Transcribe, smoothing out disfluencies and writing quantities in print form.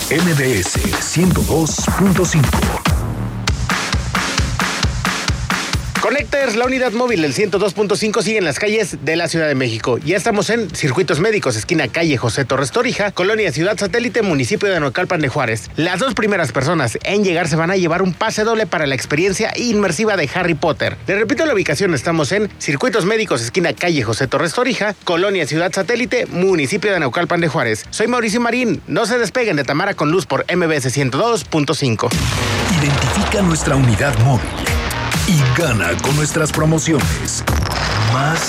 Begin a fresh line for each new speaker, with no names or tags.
MBS 102.5.
Connecters, la unidad móvil del 102.5 sigue en las calles de la Ciudad de México. Ya estamos en Circuitos Médicos, esquina calle José Torres Torija, Colonia Ciudad Satélite, municipio de Naucalpan de Juárez. Las 2 primeras personas en llegar se van a llevar un pase doble para la experiencia inmersiva de Harry Potter. Les repito la ubicación, estamos en Circuitos Médicos, esquina calle José Torres Torija, Colonia Ciudad Satélite, municipio de Naucalpan de Juárez. Soy Mauricio Marín, no se despeguen de Tamara con Luz por MBS 102.5.
Identifica nuestra unidad móvil y gana con nuestras promociones. Más